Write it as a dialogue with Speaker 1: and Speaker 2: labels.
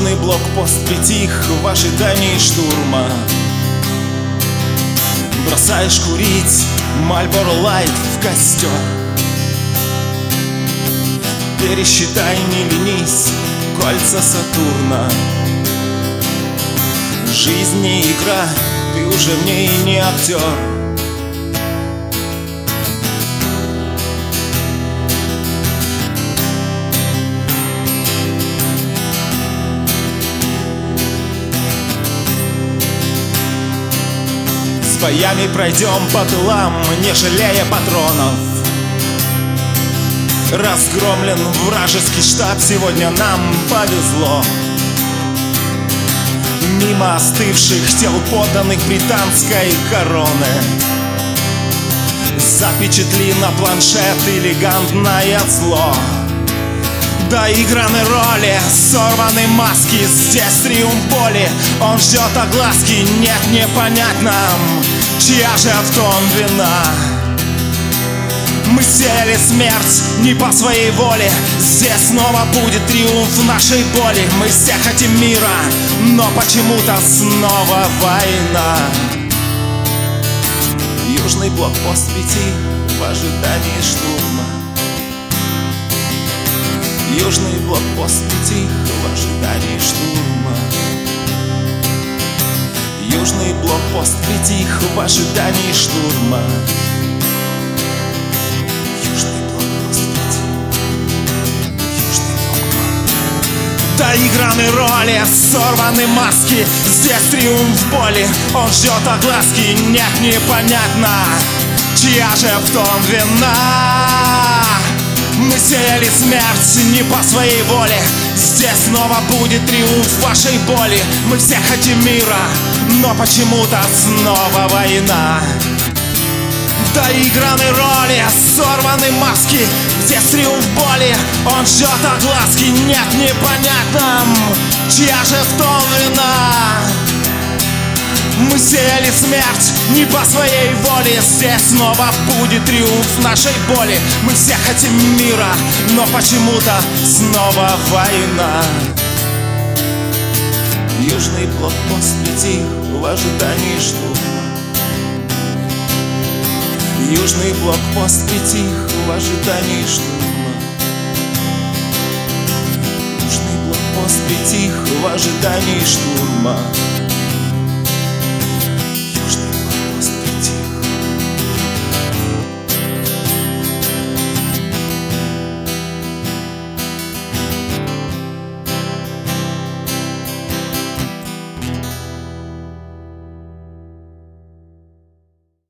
Speaker 1: Южный блокпост притих в ожидании штурма. Бросаешь курить Marlboro Light в костер. Пересчитай, не ленись, кольца Сатурна. Жизнь не игра, ты уже в ней не актер. С боями пройдем по тылам, не жалея патронов. Разгромлен вражеский штаб, сегодня нам повезло. Мимо остывших тел подданных британской короны запечатли на планшет элегантное зло. Доиграны роли, сорваны маски, здесь триумф боли. Он ждет огласки, нет, не понять нам, чья же в том вина. Мы сеяли смерть не по своей воле, здесь снова будет триумф нашей боли. Мы все хотим мира, но почему-то снова война. Южный блокпост притих в ожидании штурма. Южный блокпост притих в ожидании штурма. Южный блокпост притих в ожидании штурма. Доиграны роли, сорваны маски, здесь триумф боли. Он ждет огласки, нет, непонятно, чья же в том вина. Мы сеяли смерть не по своей воле, здесь снова будет триумф вашей боли. Мы все хотим мира, но почему-то снова война. Доиграны роли, сорваны маски, здесь триумф боли. Он ждет огласки, нет, непонятно, чья же в том вина. Мы сеяли смерть не по своей воле, здесь снова будет триумф нашей боли. Мы все хотим мира, но почему-то снова война. Южный блокпост притих в ожидании штурма. Южный блокпост притих в ожидании штурма. Южный блокпост притих в ожидании штурма.